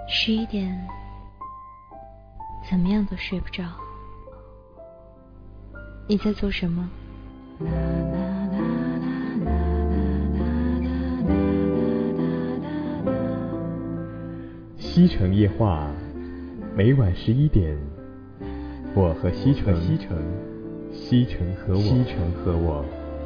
11点，怎么样都睡不着。你在做什么？ 西城夜话，每晚11点，我和西城，西城和我。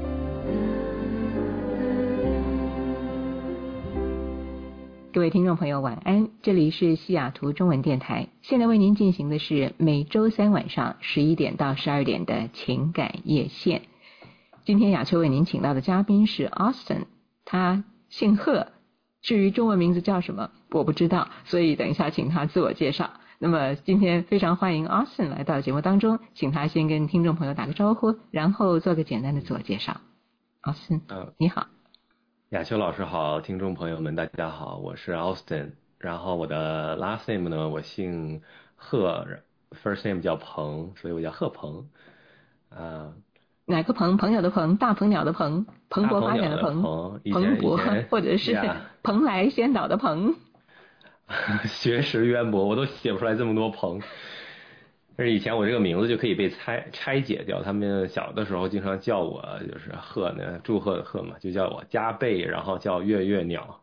各位听众朋友晚安，这里是西雅图中文电台，现在为您进行的是每周三晚上11点到12点的情感夜线。今天雅秋为您请到的嘉宾是 Austin， 他姓贺，至于中文名字叫什么我不知道，所以等一下请他自我介绍。那么今天非常欢迎 Austin 来到节目当中，请他先跟听众朋友打个招呼，然后做个简单的自我介绍。Austin，你好。 雅秋老师好，听众朋友们大家好，我是 Austin， 然后我的 last name 呢，我姓贺， first name 叫鹏，所以我叫贺鹏。 哪个鹏？朋友的鹏，大鹏鸟的鹏，蓬勃发展的蓬，蓬勃，或者是蓬莱仙岛的蓬。 学识渊博，我都写不出来这么多鹏。但是以前我这个名字就可以被拆解掉，他们小的时候经常叫我就是贺呢，祝贺的贺嘛，就叫我加倍，然后叫月月鸟。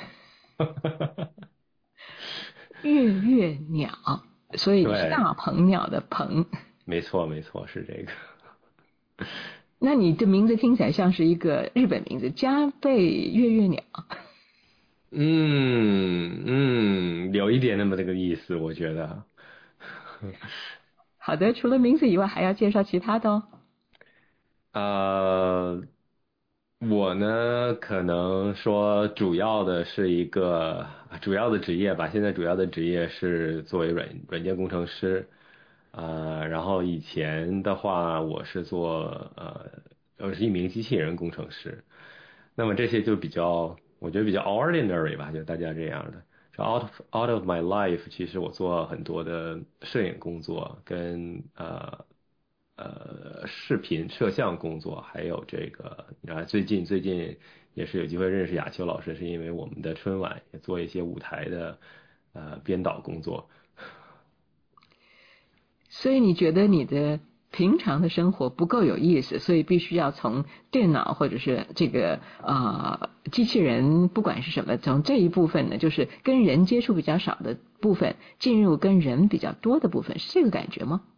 月月鸟，所以是大鹏鸟的鹏。 没错，是这个。 那你的名字听起来像是一个日本名字，加倍月月鸟。 有一点那么这个意思，我觉得。 好的，除了名字以外还要介绍其他的哦。我呢可能说主要的职业吧，现在主要的职业是作为软件工程师。然后以前的话我是我是一名机器人工程师。那么这些就我觉得比较 ordinary 吧，就大家这样的。out of my life， 其实我做很多的摄影工作，跟视频摄像工作，还有这个最近也是有机会认识雅秋老师，是因为我们的春晚也做一些舞台的编导工作。 所以你觉得你的平常的生活不够有意思，所以必须要从电脑或者是这个机器人，不管是什么，从这一部分呢，就是跟人接触比较少的部分，进入跟人比较多的部分，是这个感觉吗？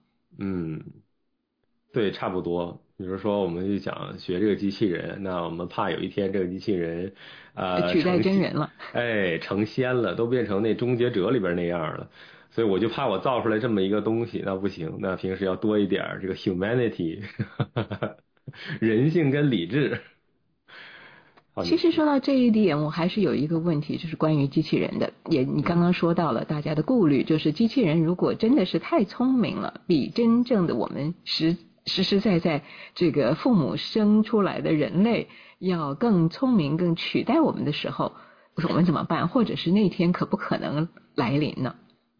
对，差不多。比如说我们就想学这个机器人，那我们怕有一天这个机器人取代真人了， 成仙了，都变成那终结者里边那样了。所以我就怕我造出来这么一个东西，那不行，那平时要多一点这个 humanity 人性跟理智。 其实说到这一点，我还是有一个问题，就是关于机器人的。你刚刚说到了大家的顾虑，就是机器人如果真的是太聪明了，比真正的我们实在这个父母生出来的人类要更聪明，更取代我们的时候，我们怎么办？或者是那天可不可能来临呢？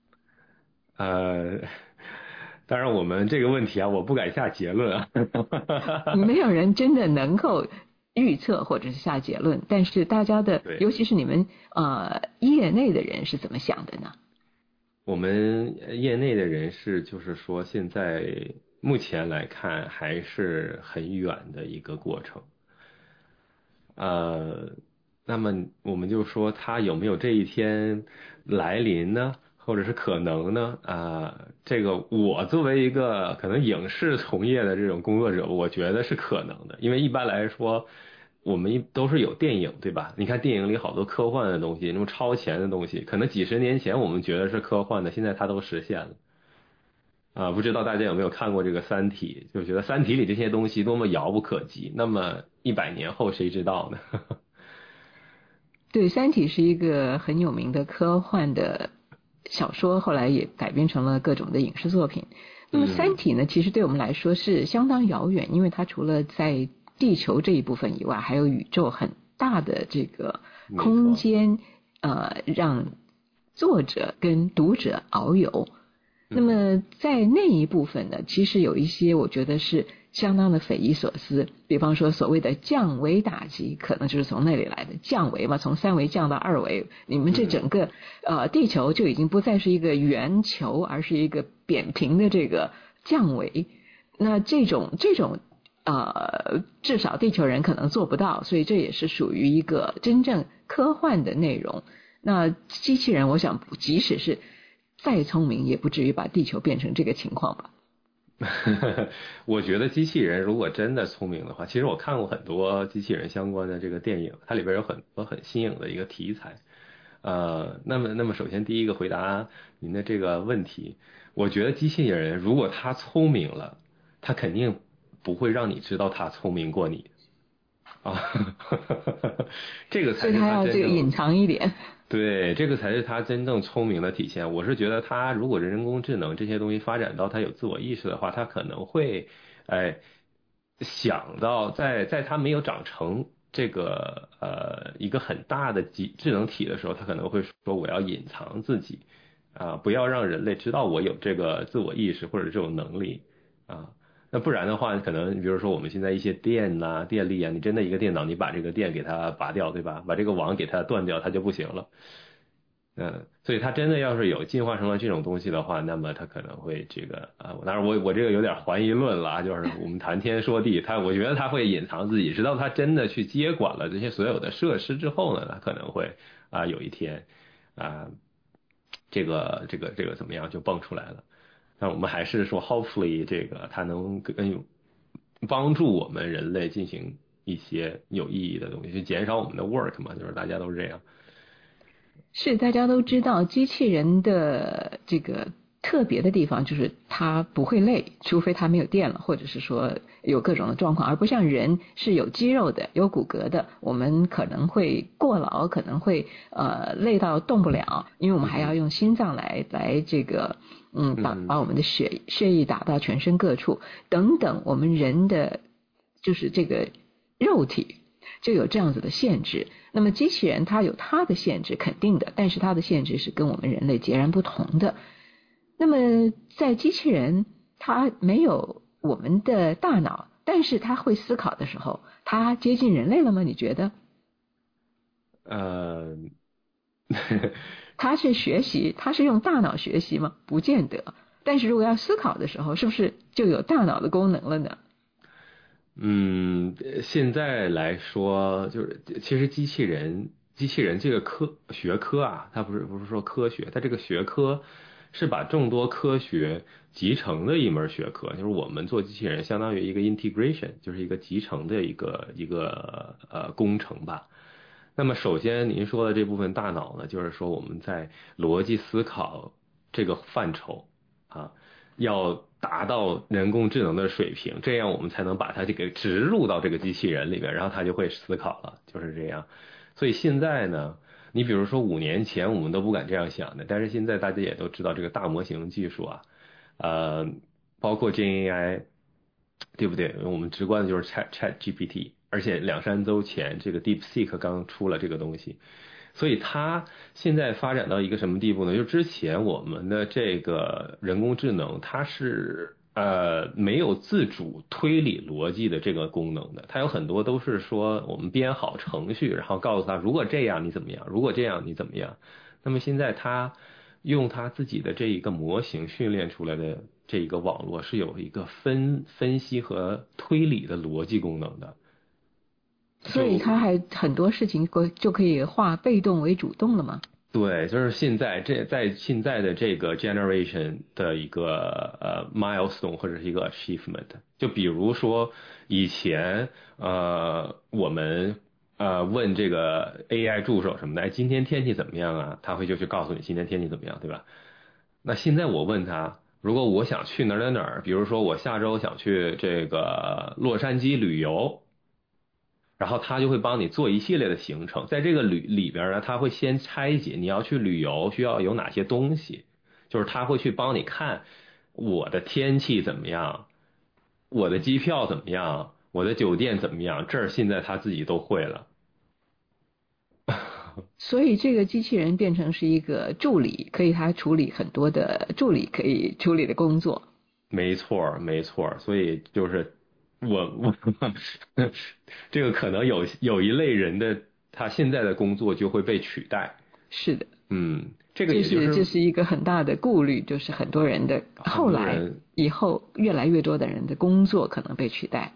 当然我们这个问题我不敢下结论。 没有人真的能够预测或者是下结论，但是大家的，尤其是你们业内的人是怎么想的呢？ 我们业内的人士就是说，现在目前来看还是很远的一个过程。那么我们就说他有没有这一天来临呢？或者是可能呢？这个我作为一个可能影视从业的这种工作者，我觉得是可能的，因为一般来说我们都是有电影，对吧？你看电影里好多科幻的东西，那种超前的东西，可能几十年前我们觉得是科幻的，现在它都实现了。不知道大家有没有看过这个《三体》，就觉得《三体》里这些东西多么遥不可及，那么100年后谁知道呢？ 对，《三体》是一个很有名的科幻的小说，后来也改编成了各种的影视作品。那么《三体》呢，其实对我们来说是相当遥远，因为它除了在地球这一部分以外，还有宇宙很大的这个空间，让作者跟读者遨游。那么在那一部分呢，其实有一些我觉得是相当的匪夷所思。比方说所谓的降维打击，可能就是从那里来的。降维嘛，从3维降到2维，你们这整个地球就已经不再是一个圆球，而是一个扁平的这个降维。那这种至少地球人可能做不到，所以这也是属于一个真正科幻的内容。那机器人，我想即使是再聪明，也不至于把地球变成这个情况吧。 我觉得机器人如果真的聪明的话，其实我看过很多机器人相关的这个电影，它里边有很多很新颖的一个题材。那么首先第一个回答您的这个问题，我觉得机器人如果它聪明了，它肯定不会让你知道它聪明过你啊，这个才是它真正， 所以它要这个隐藏一点。 对，这个才是它真正聪明的体现。我是觉得它如果人工智能这些东西发展到它有自我意识的话，它可能会想到在它没有长成这个一个很大的智能体的时候，它可能会说我要隐藏自己啊，不要让人类知道我有这个自我意识或者这种能力啊。那不然的话，可能比如说我们现在一些电呐、电力啊，你真的一个电脑，你把这个电给它拔掉，对吧？把这个网给它断掉，它就不行了。所以它真的要是有进化成了这种东西的话，那么它可能会这个当然我这个有点怀疑论了，就是我们谈天说地，我觉得它会隐藏自己，直到它真的去接管了这些所有的设施之后呢，它可能会有一天这个怎么样就蹦出来了。那我们还是说 hopefully 这个它能帮助我们人类进行一些有意义的东西，去减少我们的 work 嘛，就是大家都是这样。 是，大家都知道机器人的这个特别的地方就是它不会累，除非它没有电了，或者是说有各种的状况，而不像人是有肌肉的、有骨骼的，我们可能会过劳，可能会累到动不了，因为我们还要用心脏来这个把我们的血液打到全身各处等等，我们人的就是这个肉体就有这样子的限制。那么机器人它有它的限制，肯定的，但是它的限制是跟我们人类截然不同的。那么在机器人它没有我们的大脑，但是它会思考的时候，它接近人类了吗？你觉得？它是学习，它是用大脑学习吗？不见得。但是如果要思考的时候，是不是就有大脑的功能了呢？ 现在来说，就是其实机器人这个学科啊，它不是说科学，它这个学科是把众多科学集成的一门学科，就是我们做机器人相当于一个 integration， 就是一个集成的一个工程吧。那么首先您说的这部分大脑呢，就是说我们在逻辑思考这个范畴要达到人工智能的水平，这样我们才能把它这个植入到这个机器人里面，然后它就会思考了，就是这样。所以现在呢，你比如说5年前我们都不敢这样想的，但是现在大家也都知道这个大模型技术包括 GenAI， 对不对？我们直观的就是 ChatGPT， 而且2-3周前这个 DeepSeek 刚出了这个东西。所以它现在发展到一个什么地步呢？就之前我们的这个人工智能，它是没有自主推理逻辑的这个功能的，它有很多都是说我们编好程序，然后告诉它如果这样你怎么样，如果这样你怎么样。那么现在它用它自己的这一个模型训练出来的这一个网络是有一个分析和推理的逻辑功能的。 所以它还很多事情就可以化被动为主动了吗？ 对，就是现在在现在的这个 generation 的一个milestone 或者是一个 achievement。就比如说以前我们问这个 AI 助手什么的，今天天气怎么样啊？他会就去告诉你今天天气怎么样，对吧？那现在我问他，如果我想去哪儿，比如说我下周想去这个洛杉矶旅游。然后他就会帮你做一系列的行程，在这个里边呢，他会先拆解你要去旅游需要有哪些东西，就是他会去帮你看我的天气怎么样，我的机票怎么样，我的酒店怎么样，这儿现在他自己都会了。 所以这个机器人变成是一个助理，可以他处理很多的助理可以处理的工作。 没错，所以就是我这个可能有一类人的他现在的工作就会被取代。 是的， 这个也就是这是一个很大的顾虑，就是很多人的后来以后越来越多的人的工作可能被取代。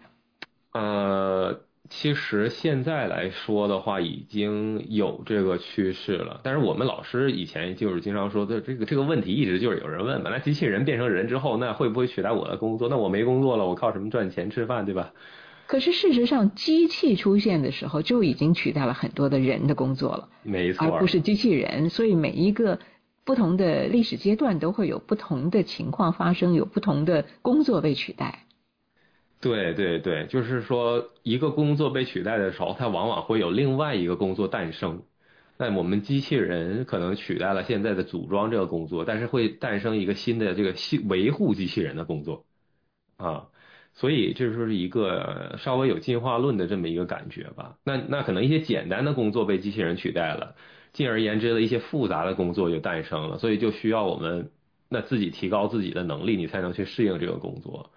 其实现在来说的话，已经有这个趋势了。但是我们老师以前就是经常说的，这个问题一直就是有人问嘛，那机器人变成人之后，那会不会取代我的工作？那我没工作了，我靠什么赚钱吃饭，对吧？ 可是事实上，机器出现的时候就已经取代了很多的人的工作了， 没错， 而不是机器人。所以每一个不同的历史阶段都会有不同的情况发生，有不同的工作被取代。 对对对，就是说一个工作被取代的时候，它往往会有另外一个工作诞生。那我们机器人可能取代了现在的组装这个工作，但是会诞生一个新的这个维护机器人的工作啊。所以这就是一个稍微有进化论的这么一个感觉吧。那可能一些简单的工作被机器人取代了，进而言之的一些复杂的工作就诞生了，所以就需要我们那自己提高自己的能力，你才能去适应这个工作。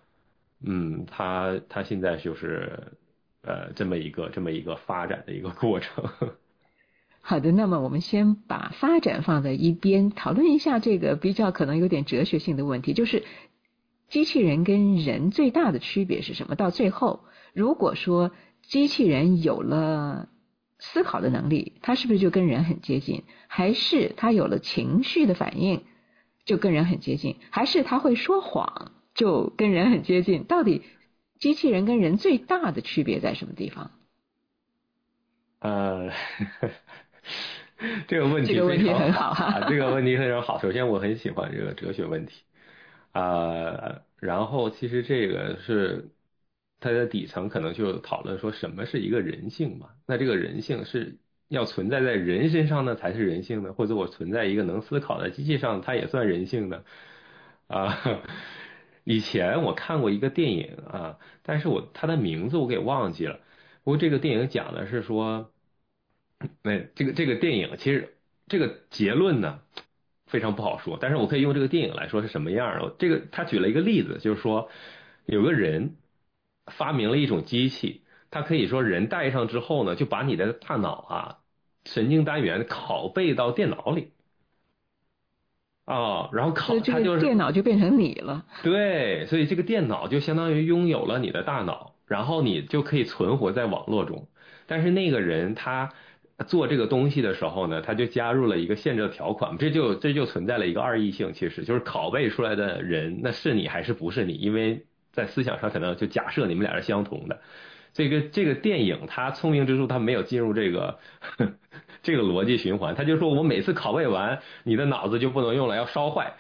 他现在就是这么一个发展的一个过程。 好的，那么我们先把发展放在一边，讨论一下这个比较可能有点哲学性的问题，就是机器人跟人最大的区别是什么？到最后，如果说机器人有了思考的能力，它是不是就跟人很接近？还是它有了情绪的反应，就跟人很接近？还是它会说谎，就跟人很接近？到底机器人跟人最大的区别在什么地方？ 这个问题很好哈， 这个问题非常好。首先，我很喜欢这个哲学问题然后其实这个是它的底层可能就讨论说什么是一个人性嘛？那这个人性是要存在在人身上呢，才是人性呢？或者我存在一个能思考的机器上，它也算人性呢？以前我看过一个电影但是它的名字我给忘记了。不过这个电影讲的是说。这个电影其实这个结论呢非常不好说，但是我可以用这个电影来说是什么样的。他举了一个例子，就是说有个人发明了一种机器，他可以说人戴上之后呢，就把你的大脑神经单元拷贝到电脑里然后它就是电脑就变成你了。 对，所以这个电脑就相当于拥有了你的大脑，然后你就可以存活在网络中。但是那个人他做这个东西的时候呢，他就加入了一个限制条款，这就存在了一个二异性，其实就是拷贝出来的人，那是你还是不是你？因为在思想上可能就假设你们俩是相同的。这个电影它聪明之处，它没有进入这个这个逻辑循环，他就说我每次拷贝完，你的脑子就不能用了，要烧坏。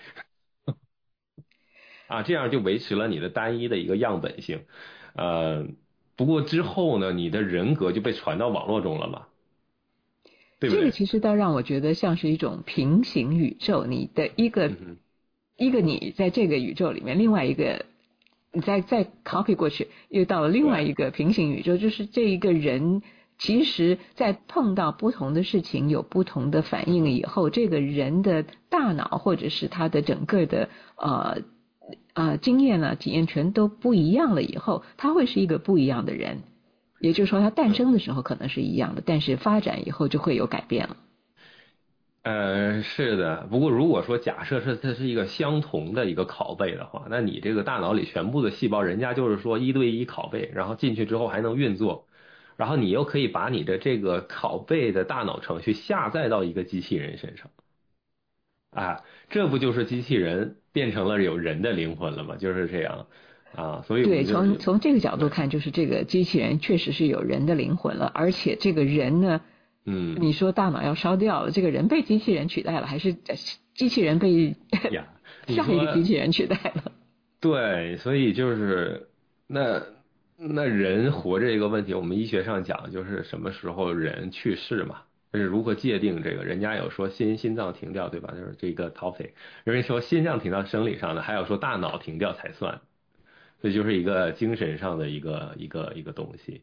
这样就维持了你的单一的一个样本性。不过之后呢，你的人格就被传到网络中了嘛，对不对？ 这个其实倒让我觉得像是一种平行宇宙，你的一个你在这个宇宙里面，另外一个你再 copy 过去，又到了另外一个平行宇宙，就是这一个人其实在碰到不同的事情有不同的反应以后，这个人的大脑或者是他的整个的经验呢体验全都不一样了以后，他会是一个不一样的人。也就是说他诞生的时候可能是一样的，但是发展以后就会有改变了。 是的。不过如果说假设它是一个相同的一个拷贝的话，那你这个大脑里全部的细胞，人家就是说1对1拷贝，然后进去之后还能运作，然后你又可以把你的这个拷贝的大脑程序下载到一个机器人身上这不就是机器人变成了有人的灵魂了吗？就是这样所以对，从这个角度看，就是这个机器人确实是有人的灵魂了，而且这个人呢，你说大脑要烧掉了，这个人被机器人取代了，还是机器人被下一个机器人取代了？ 对，所以就是那人活着这个问题，我们医学上讲就是什么时候人去世嘛，就是如何界定这个。人家有说心脏停掉，对吧？就是这个 topic。有人说心脏停掉生理上的，还有说大脑停掉才算。这就是一个精神上的一个东西。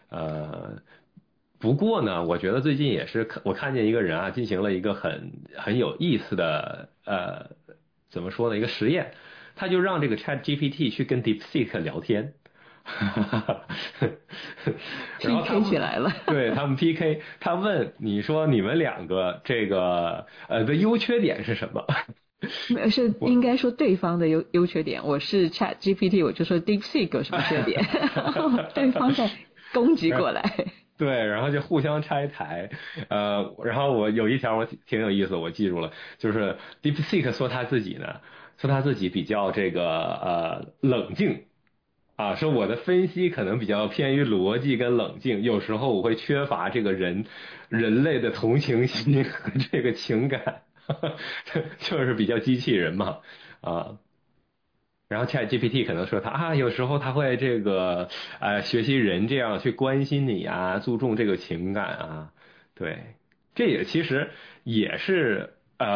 不过呢，我觉得最近也是我看见一个人进行了一个很有意思的怎么说呢，一个实验。他就让这个 ChatGPT 去跟 DeepSeek 聊天然后他们 PK 起来了。 对，他们 PK， 他问你说你们两个这个的优缺点是什么？ 是应该说对方的优缺点。我是 Chat GPT， 我就说 DeepSeek 有什么缺点，然后对方再攻击过来。 对，然后就互相拆台。然后我有一条我挺有意思，我记住了，就是 DeepSeek 说他自己比较这个冷静。啊，说我的分析可能比较偏于逻辑跟冷静，有时候我会缺乏这个人类的同情心和这个情感，就是比较机器人嘛，啊。然后 ChatGPT 可能说他有时候他会这个学习人这样去关心你啊，注重这个情感啊，对，这也其实也是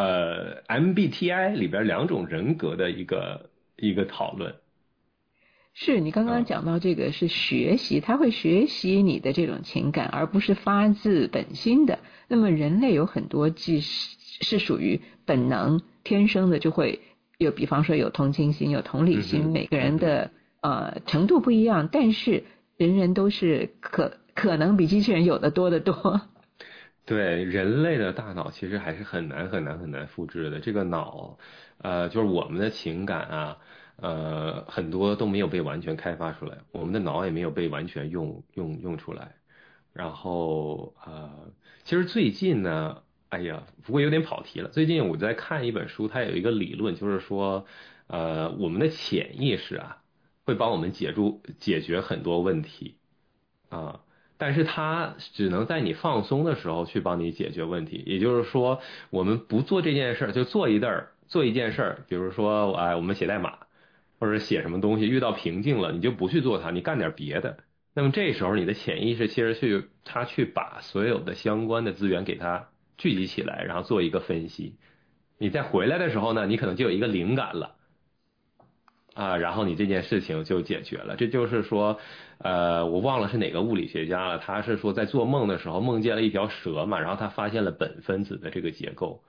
MBTI 里边两种人格的一个讨论。 是你刚刚讲到这个是学习，他会学习你的这种情感，而不是发自本心的。那么人类有很多既是属于本能天生的，就会有，比方说有同情心、有同理心，每个人的程度不一样，但是人人都是可能比机器人有的多得多。 对，人类的大脑其实还是很难复制的。这个脑，就是我们的情感啊，很多都没有被完全开发出来，我们的脑也没有被完全用出来。然后其实最近呢，哎呀，不过有点跑题了。最近我在看一本书，它有一个理论，就是说，我们的潜意识啊，会帮我们解决很多问题啊。但是它只能在你放松的时候去帮你解决问题，也就是说，我们不做这件事儿，就做一件事儿，比如说，我们写代码或者写什么东西，遇到瓶颈了，你就不去做它，你干点别的。那么这时候你的潜意识其实去把所有的相关的资源给它聚集起来，然后做一个分析。你再回来的时候呢，你可能就有一个灵感了。然后你这件事情就解决了。这就是说，我忘了是哪个物理学家了，他是说在做梦的时候梦见了一条蛇嘛，然后他发现了苯分子的这个结构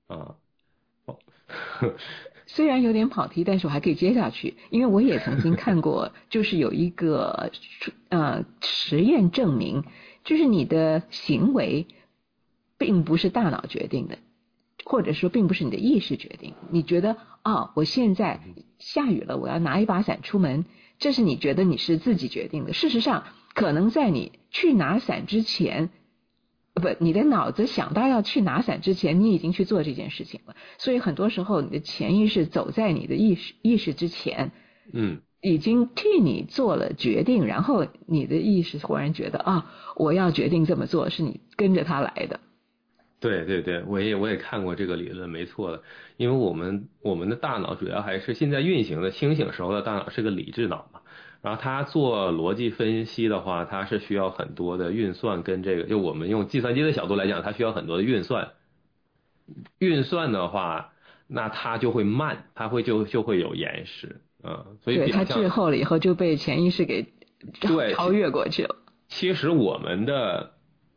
虽然有点跑题，但是我还可以接下去，因为我也曾经看过，就是有一个实验证明，就是你的行为并不是大脑决定的，或者说并不是你的意识决定。你觉得我现在下雨了，我要拿一把伞出门，这是你觉得你是自己决定的。事实上，可能在你去拿伞之前，你的脑子想到要去拿伞之前，你已经去做这件事情了。所以很多时候，你的潜意识走在你的意识之前，已经替你做了决定，然后你的意识忽然觉得我要决定这么做，是你跟着他来的。 对，我也看过这个理论，没错的。因为我们的大脑主要还是现在运行的清醒时候的大脑是个理智脑嘛，然后它做逻辑分析的话，它是需要很多的运算，跟这个就我们用计算机的角度来讲，它需要很多的运算。运算的话，那它就会慢，它就会有延时，所以对，它滞后了以后就被潜意识给超越过去了。 其实我们的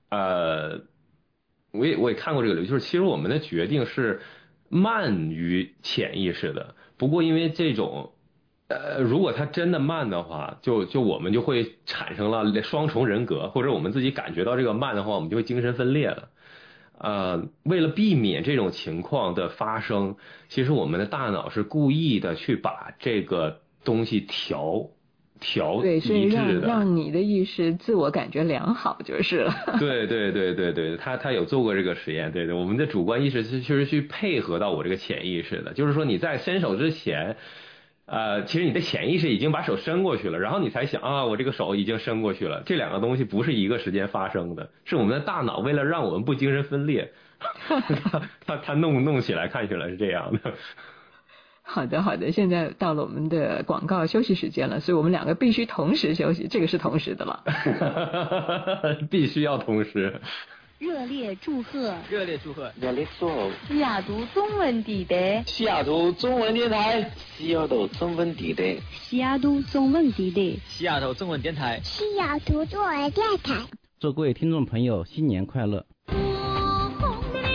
我也看过这个理论，就是其实我们的决定是慢于潜意识的。不过因为这种如果它真的慢的话，就我们就会产生了双重人格，或者我们自己感觉到这个慢的话，我们就会精神分裂了。为了避免这种情况的发生，其实我们的大脑是故意的去把这个东西调对，所以一致的， 让你的意识自我感觉良好就是了。 对，他有做过这个实验，对，我们的主观意识其实去配合到我这个潜意识的，就是说你在伸手之前，其实你的潜意识已经把手伸过去了，然后你才想我这个手已经伸过去了，这两个东西不是一个时间发生的，是我们的大脑为了让我们不精神分裂，他弄起来看起来是这样的。 好的，现在到了我们的广告休息时间了，所以我们两个必须同时休息，这个是同时的了。 必须要同时。 热烈祝贺西雅图中文地带， 西雅图中文电台，西雅图中文电台， 西雅图中文地带， 西雅图中文电台， 西雅图中文电台。 祝各位听众朋友新年快乐！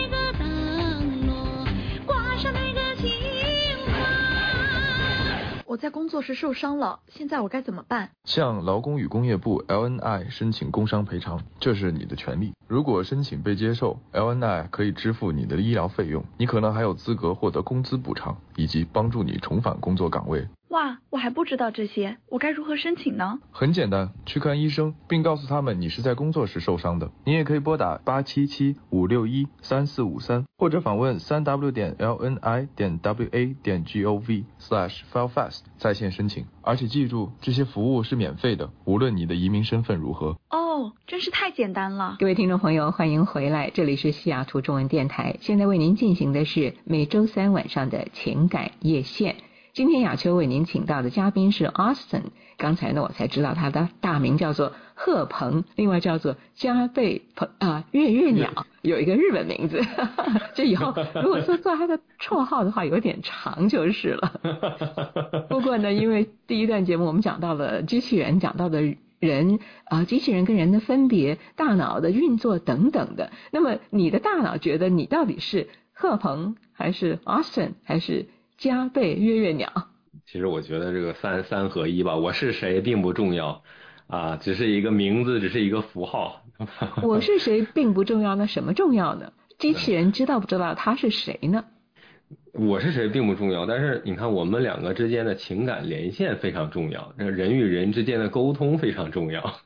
我我在工作时受伤了，现在我该怎么办？ 向劳工与工业部 LNI 申请工伤赔偿，这是你的权利。如果申请被接受， LNI 可以支付你的医疗费用，你可能还有资格获得工资补偿，以及帮助你重返工作岗位。 哇，我还不知道这些，我该如何申请呢？ 很简单，去看医生，并告诉他们你是在工作时受伤的。你也可以拨打877-561-3453，或者访问www.lni.wa.gov/filefast 在线申请。而且记住，这些服务是免费的，无论你的移民身份如何。 哦，真是太简单了。 各位听众朋友，欢迎回来，这里是西雅图中文电台，现在为您进行的是每周三晚上的情感夜线。今天雅秋为您请到的嘉宾是 Austin， 刚才呢我才知道他的大名叫做贺鹏，另外叫做加倍月月鸟，有一个日本名字这以后如果说做他的绰号的话有点长就是了不过呢，因为第一段节目我们讲到了机器人，讲到的人机器人跟人的分别，大脑的运作等等的，那么你的大脑觉得你到底是贺鹏还是 Austin 还是加倍月月鸟？ 其实我觉得这个三合一吧，我是谁并不重要只是一个名字，只是一个符号我是谁并不重要，那什么重要呢？机器人知道不知道他是谁呢？ 我是谁并不重要，但是你看我们两个之间的情感连线非常重要，人与人之间的沟通非常重要。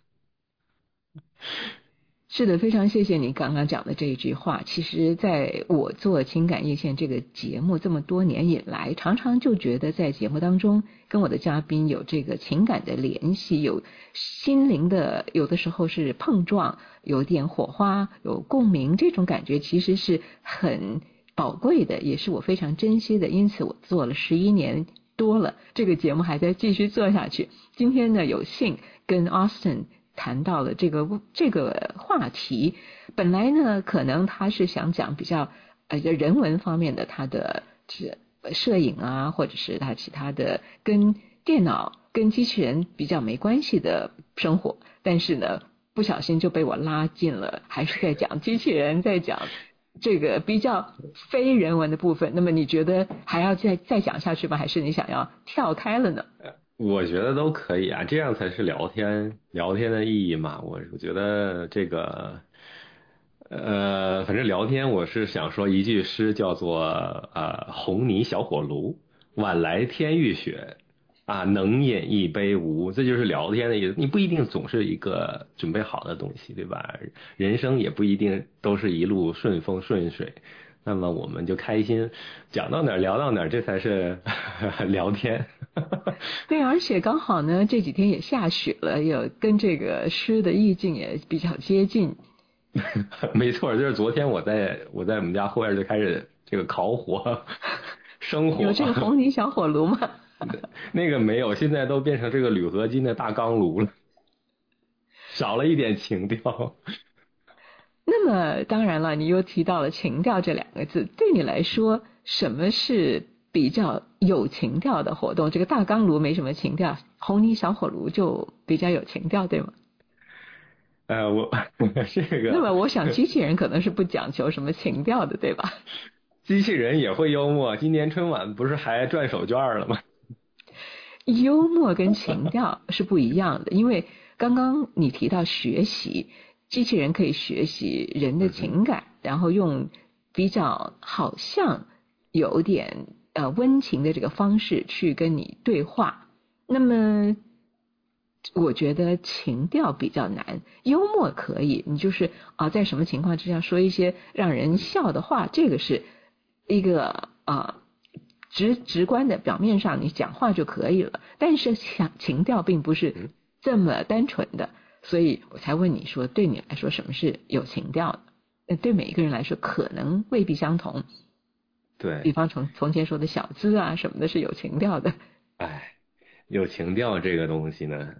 是的，非常谢谢你刚刚讲的这一句话。其实在我做情感夜线这个节目这么多年以来，常常就觉得在节目当中跟我的嘉宾有这个情感的联系，有心灵的有的时候是碰撞，有点火花，有共鸣，这种感觉其实是很宝贵的，也是我非常珍惜的。因此我做了11年多了，这个节目还在继续做下去。今天呢，有幸跟 Austin谈到了这个话题，本来呢可能他是想讲比较人文方面的，他的摄影啊，或者是他其他的跟电脑跟机器人比较没关系的生活，但是呢不小心就被我拉进了还是在讲机器人，在讲这个比较非人文的部分。那么你觉得还要再讲下去吗？还是你想要跳开了呢？ 我觉得都可以这样才是聊天的意义嘛。我觉得这个反正聊天我是想说一句诗，叫做红泥小火炉，晚来天欲雪能饮一杯无，这就是聊天的意思。你不一定总是一个准备好的东西，对吧？人生也不一定都是一路顺风顺水，那么我们就开心，讲到哪儿聊到哪儿，这才是聊天对，而且刚好呢这几天也下雪了，有跟这个诗的意境也比较接近没错，就是昨天我在我们家后院就开始这个烤火生火。 有这个红泥小火炉吗？ 那个没有，现在都变成这个铝合金的大钢炉了，少了一点情调。 那么当然了，你又提到了情调这2个字，对你来说什么是比较有情调的活动？这个大钢炉没什么情调，红泥小火炉就比较有情调，对吗？ 我这个， 那么我想机器人可能是不讲求什么情调的，对吧？ 机器人也会幽默，今年春晚不是还转手绢了吗？ 幽默跟情调是不一样的，因为刚刚你提到学习，机器人可以学习人的情感，然后用比较好像有点温情的这个方式去跟你对话。那么我觉得情调比较难，幽默可以，你就是在什么情况之下说一些让人笑的话，这个是一个直观的，表面上你讲话就可以了，但是情调并不是这么单纯的，所以我才问你说，对你来说什么是有情调的？对每一个人来说可能未必相同。 对， 比方从前说的小资什么的是有情调的。 有情调这个东西呢，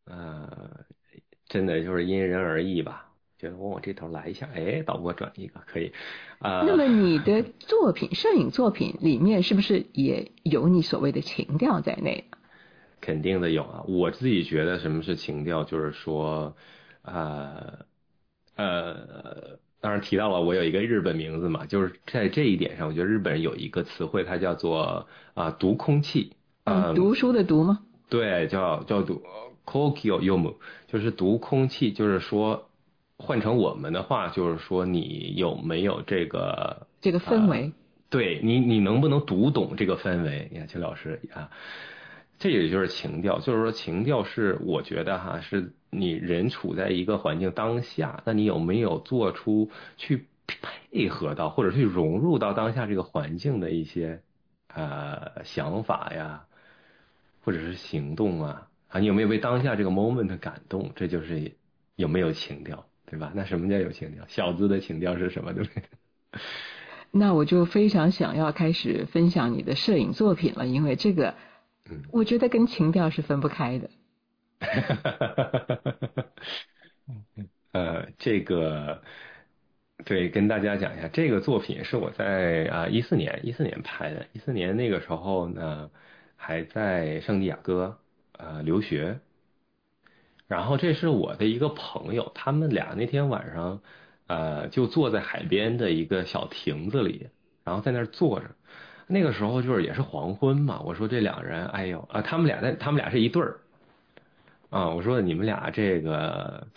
真的就是因人而异吧。觉得往我这头来一下，导播转一个可以那么你的作品，摄影作品里面是不是也有你所谓的情调在内？ 肯定的有我自己觉得什么是情调，就是说当然提到了我有一个日本名字嘛，就是在这一点上，我觉得日本人有一个词汇，它叫做读空气读书的读吗？ 对，叫读 kokyo yomu， 就是读空气，就是说换成我们的话，就是说你有没有这个氛围？ 对你能不能读懂这个氛围？你看邱老师啊，这也就是情调，就是说情调是我觉得哈，是你人处在一个环境当下，那你有没有做出去配合到或者去融入到当下这个环境的一些想法呀，或者是行动啊，你有没有为当下这个 moment 感动？这就是有没有情调，对吧？那什么叫有情调？小资的情调是什么，对不对？ 那我就非常想要开始分享你的摄影作品了，因为这个，我觉得跟情调是分不开的。 这个，对，跟大家讲一下，这个作品是我在14年拍的。14年那个时候呢，还在圣地亚哥留学。然后这是我的一个朋友，他们俩那天晚上就坐在海边的一个小亭子里，然后在那儿坐着。那个时候就是也是黄昏嘛，我说这两人，哎呦他们俩是一对儿我说你们俩这个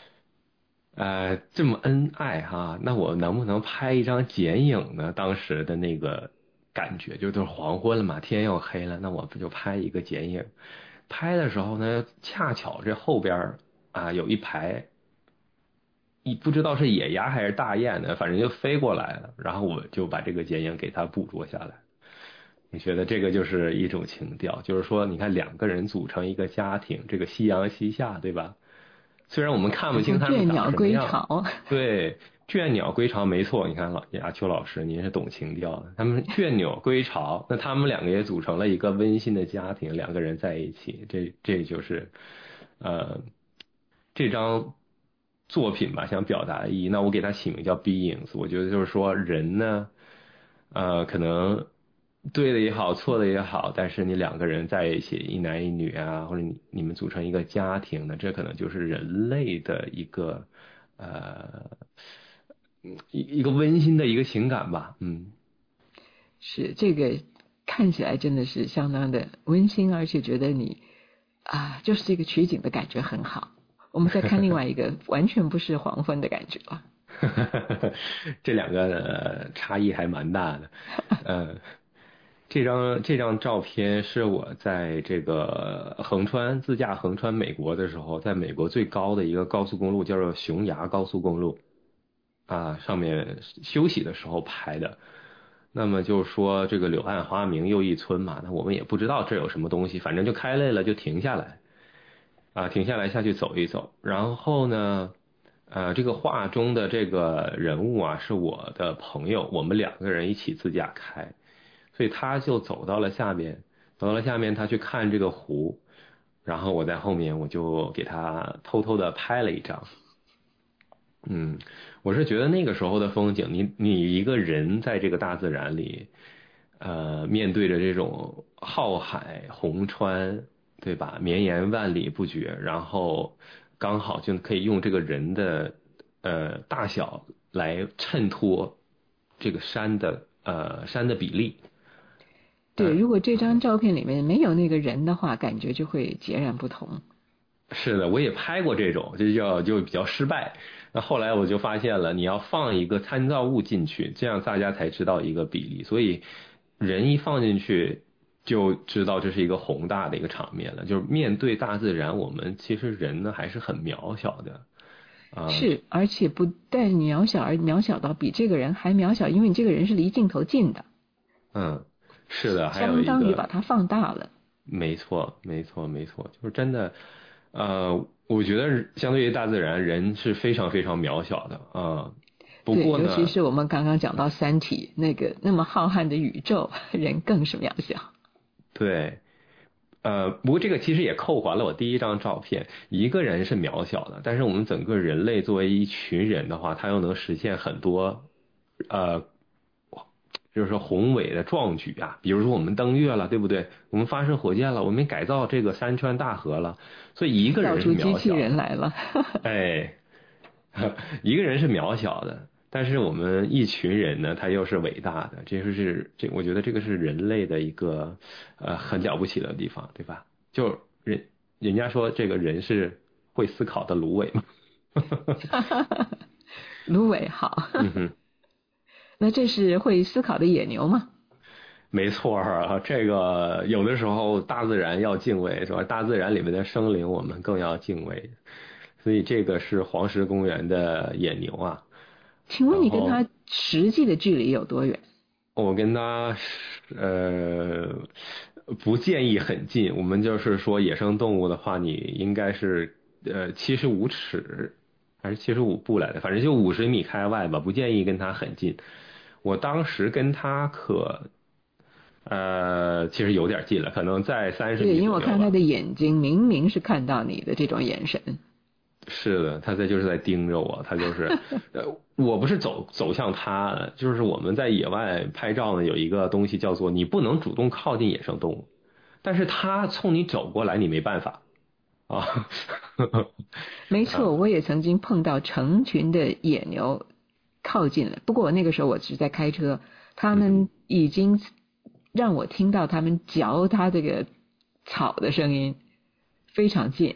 这么恩爱哈，那我能不能拍一张剪影呢？当时的那个感觉就都是黄昏了嘛，天又黑了，那我不就拍一个剪影？拍的时候呢，恰巧这后边有一排不知道是野鸭还是大雁呢，反正就飞过来了，然后我就把这个剪影给它捕捉下来。你觉得这个就是一种情调，就是说你看两个人组成一个家庭，这个夕阳西下，对吧？虽然我们看不清他们长什么样， 倦鸟归巢。 对，倦鸟归巢没错。你看亚秋老师您是懂情调的，他们倦鸟归巢，那他们两个也组成了一个温馨的家庭，两个人在一起，这就是这张作品吧想表达的意义。那我给它起名叫 Beings， 我觉得就是说人呢可能对的也好，错的也好，但是你两个人在一起，一男一女啊，或者你们组成一个家庭呢，这可能就是人类的一个一个温馨的一个情感吧。 是这个看起来真的是相当的温馨，而且觉得你就是这个取景的感觉很好。我们再看另外一个完全不是黄昏的感觉了。 这两个差异还蛮大的。这张照片是我在这个自驾横穿美国的时候，在美国最高的一个高速公路叫做熊崖高速公路上面休息的时候拍的。那么就是说这个柳暗花明又一村嘛，那我们也不知道这有什么东西，反正就开累了就停下来下去走一走。然后呢这个画中的这个人物是我的朋友，我们两个人一起自驾开，所以他就走到了下面他去看这个湖，然后我在后面我就给他偷偷的拍了一张。我是觉得那个时候的风景，你一个人在这个大自然里面对着这种浩海洪川，对吧？绵延万里不绝，然后刚好就可以用这个人的大小来衬托这个山的比例。 对，如果这张照片里面没有那个人的话，感觉就会截然不同。 是的，我也拍过这种，就比较失败。那后来我就发现了，你要放一个参照物进去，这样大家才知道一个比例。所以人一放进去就知道这是一个宏大的一个场面了。就是面对大自然，我们其实人呢还是很渺小的。 是，而且不但渺小，而渺小到比这个人还渺小，因为你这个人是离镜头近的。 是的，还有一个相当于把它放大了。 没错，就是真的。我觉得相对于大自然，人是非常非常渺小的不过呢， 尤其是我们刚刚讲到三体那么浩瀚的宇宙，人更是渺小。 对，不过这个其实也扣环了我第一张照片。一个人是渺小的，但是我们整个人类作为一群人的话，他又能实现很多就是说宏伟的壮举比如说我们登月了，对不对？我们发射火箭了，我们改造这个山川大河了。所以一个人是渺小的， 造出机器人来了。 一个人是渺小的， 但是我们一群人呢，他又是伟大的，我觉得这个是人类的一个很了不起的地方，对吧？就人家说这个人是会思考的芦苇嘛。 芦苇好。那这是会思考的野牛吗？ 没错啊，这个有的时候大自然要敬畏，是吧？大自然里面的生灵我们更要敬畏，所以这个是黄石公园的野牛啊。 请问你跟他实际的距离有多远？ 我跟他不建议很近，我们就是说野生动物的话，你应该是75尺还是75步来的，反正就50米开外吧，不建议跟他很近。我当时跟他其实有点近了，可能在30米。 对，因为我看他的眼睛明明是看到你的这种眼神。 是的，他就是在盯着我，他就是我不是走向他，就是我们在野外拍照呢，有一个东西叫做你不能主动靠近野生动物，但是他冲你走过来，你没办法啊。 没错，我也曾经碰到成群的野牛靠近了，不过我那个时候我是在开车，他们已经让我听到他们嚼它这个草的声音，非常近。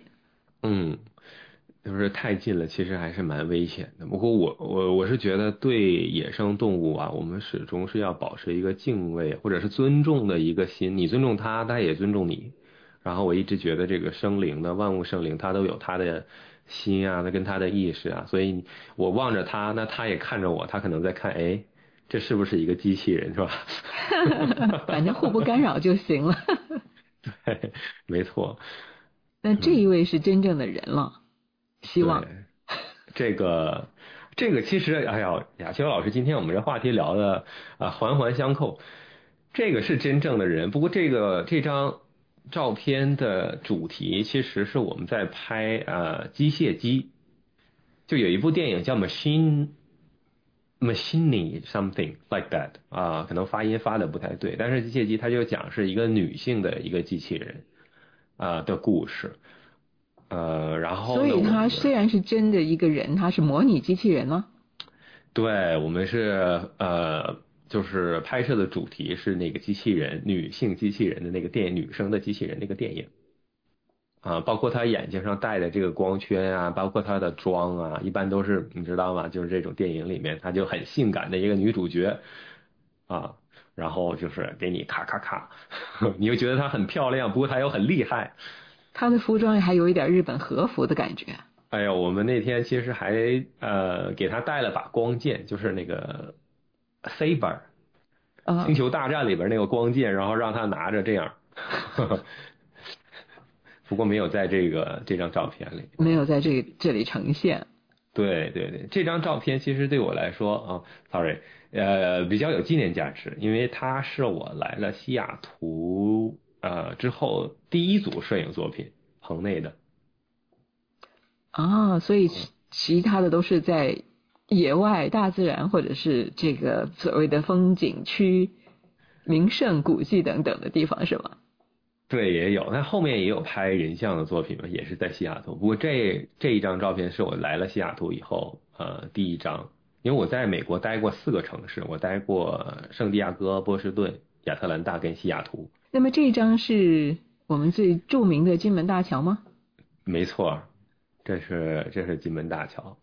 就是太近了，其实还是蛮危险的。不过我是觉得对野生动物啊，我们始终是要保持一个敬畏或者是尊重的一个心，你尊重它，它也尊重你。然后我一直觉得这个生灵呢，万物生灵，它都有它的心啊，它跟它的意识啊，所以我望着它，那它也看着我，它可能在看，哎，这是不是一个机器人，是吧？ 反正互不干扰就行了。 对，没错。 那这一位是真正的人了。希望这个其实，哎呀，亚秋老师，今天我们这话题聊的环环相扣。这个是真正的人，不过这张照片的主题其实是我们在拍机械机，就有一部电影叫 Machining something like that 可能发音发的不太对，但是机械机它就讲是一个女性的一个机器人的故事。然后所以他虽然是真的一个人，他是模拟机器人吗？ 对，我们是就是拍摄的主题是那个机器人，女性机器人的那个女生的机器人那个电影包括她眼睛上戴的这个光圈啊，包括她的妆啊，一般都是你知道吗？就是这种电影里面，她就很性感的一个女主角然后就是给你咔咔咔，你又觉得她很漂亮，不过她又很厉害。 他的服装还有一点日本和服的感觉。 哎呀，我们那天其实还给他带了把光剑，就是那个 Saber，星球大战里边那个光剑，然后让他拿着这样。不过没有在这张照片里， 没有在这里呈现。 对，这张照片其实对我来说sorry，比较有纪念价值，因为它是我来了西雅图之后第一组摄影作品，棚内的。 所以其他的都是在野外、大自然或者是这个所谓的风景区、名胜古迹等等的地方，是吗？ 对，也有，但后面也有拍人像的作品嘛，也是在西雅图。不过这一张照片是我来了西雅图以后第一张，因为我在美国待过4个城市，我待过圣地亚哥、波士顿、亚特兰大跟西雅图。 那么这张是我们最著名的金门大桥吗？ 没错，这是金门大桥。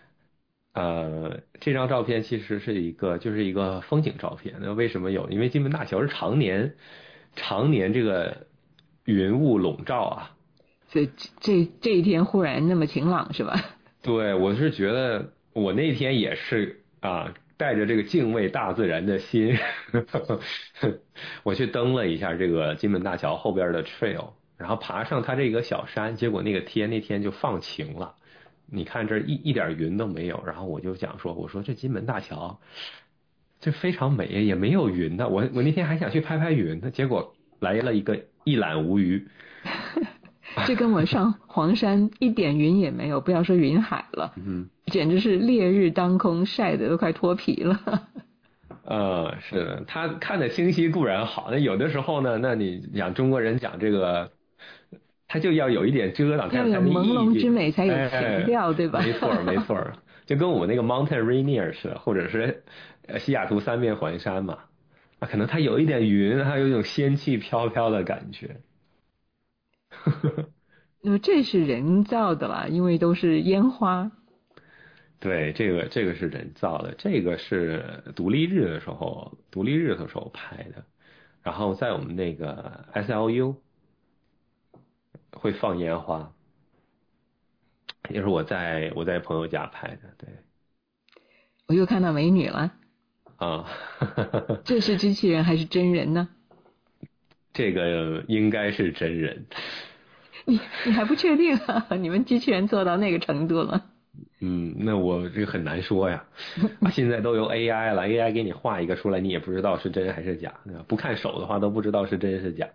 这张照片其实是一个风景照片。那为什么有？因为金门大桥是常年这个云雾笼罩啊。 所以这一天忽然那么晴朗是吧？ 对，我是觉得我那天也是带着这个敬畏大自然的心我去登了一下这个金门大桥后边的 trail， 然后爬上它这个小山，结果那天就放晴了，你看这一点云都没有。然后我就想说，我说这金门大桥这非常美，也没有云的。我那天还想去拍云的，结果来了一览无余这跟我上黄山一点云也没有，不要说云海了，简直是烈日当空，晒得都快脱皮了。 是的，他看的清晰固然好，那有的时候呢，那你讲中国人讲这个，他就要有一点遮挡， 要有朦胧之美才有情调，对吧？ 没错。 就跟我们那个 Mountain Rainier 似的，或者是西雅图三面环山嘛，可能它有一点云，还有一种仙气飘飘的感觉。 那么这是人造的啦，因为都是烟花。 对，这个是人造的，这个是独立日的时候拍的，然后在我们那个 SLU 会放烟花，也是我在朋友家拍的。对， 我又看到美女了啊。 这是机器人还是真人呢？ 这个应该是真人。 你还不确定啊？你们机器人做到那个程度了？ 那我这个很难说呀。现在都有 AI 了，AI 给你画一个出来，你也不知道是真还是假，不看手的话都不知道是真是假。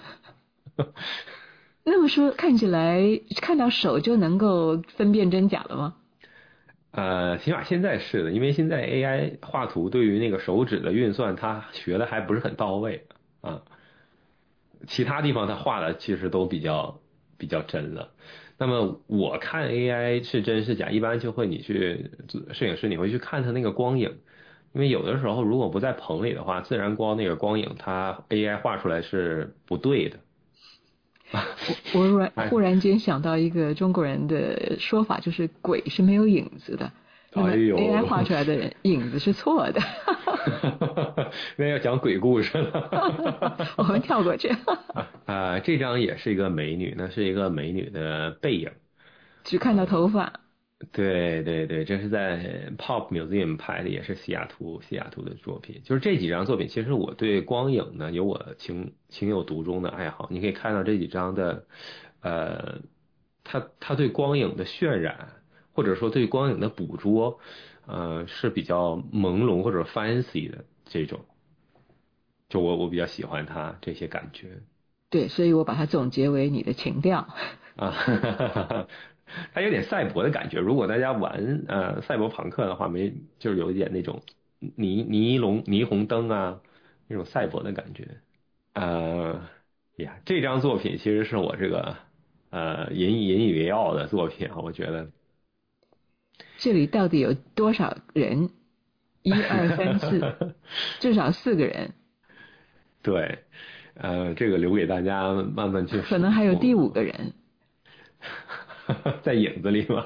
那么说，看起来看到手就能够分辨真假了吗？ 起码现在是的，因为现在 AI 画图对于那个手指的运算，它学的还不是很到位啊。其他地方它画的其实都比较真了。那么我看 AI 是真是假，一般就会你去摄影师，你会去看它那个光影，因为有的时候如果不在棚里的话，自然光那个光影它 AI 画出来是不对的。 我忽然间想到一个中国人的说法，就是鬼是没有影子的，那么 AI 画出来的影子是错的。 那要讲鬼故事了。 我们跳过去。 这张也是一个美女，那是一个美女的背影， 只看到头发。 对，这是在 Pop Museum 拍的，也是西雅图的作品。就是这几张作品，其实我对光影呢有我情有独钟的爱好。你可以看到这几张的，他对光影的渲染，或者说对光影的捕捉，是比较朦胧或者 fancy 的这种。就我比较喜欢他这些感觉。 对，所以我把它总结为你的情调。 它有点赛博的感觉。如果大家玩赛博朋克的话，就是有一点那种霓虹灯啊，那种赛博的感觉。这张作品其实是我这个引以为傲的作品啊，我觉得。 这里到底有多少人？1、2、3、4，至少4个人。 对，这个留给大家慢慢去。 可能还有第5个人。 在影子里吗？